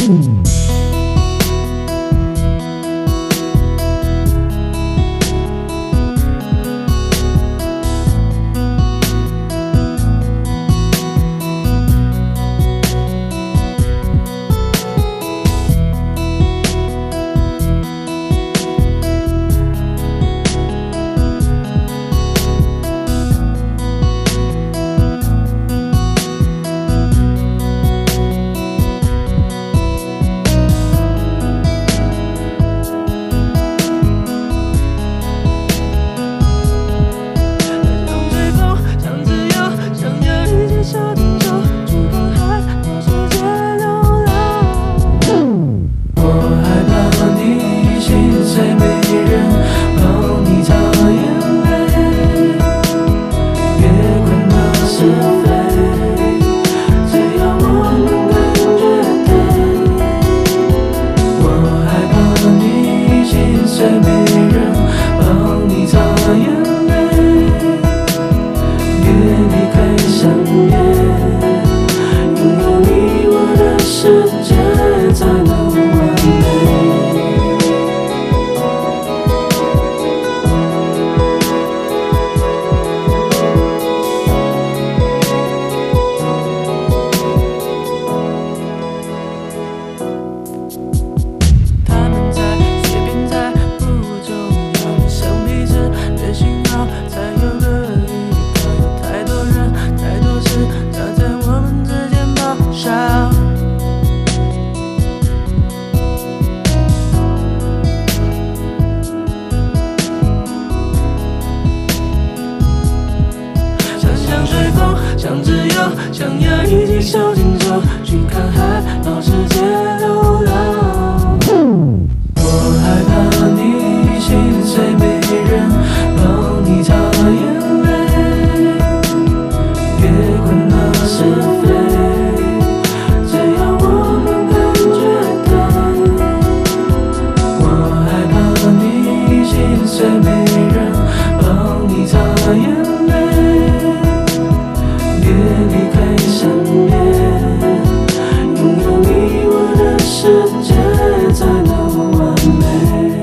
想自由，想要一起手牵手去看海，到世界流浪。我害怕你心碎，没人帮你擦眼泪，别管那是非，只要我们感觉对。我害怕你心碎，没人帮你擦眼泪。别离开身边，拥有你，我的世界才能完美。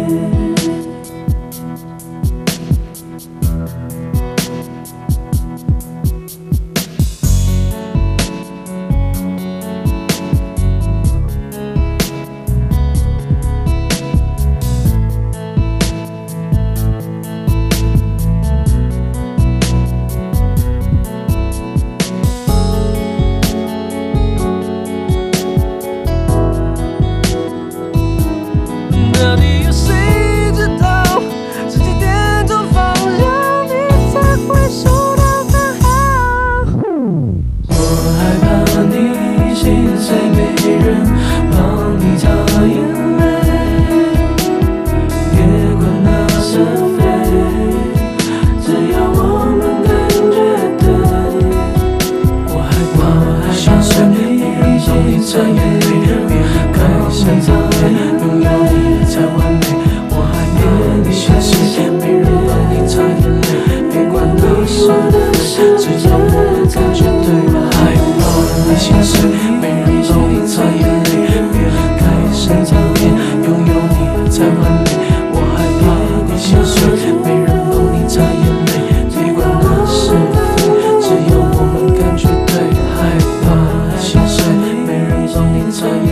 到底有谁知道，自己点头方向，你才会收到暗号。我害怕你心碎，没人帮你擦眼泪，别管那是非，只要我们感觉对。我害怕心碎，没人帮你擦眼泪，别开心擦眼，拥有你才完美。我害怕你心碎，没人帮你擦眼泪，别管那是非，只要我们感觉对。害怕你心碎，没人帮你擦眼泪，别开心擦眼，拥有你才完美。我害怕你心碎，没人帮你擦眼泪，别管那是非，只要我们感觉对。害怕你心碎，没人帮你擦眼泪。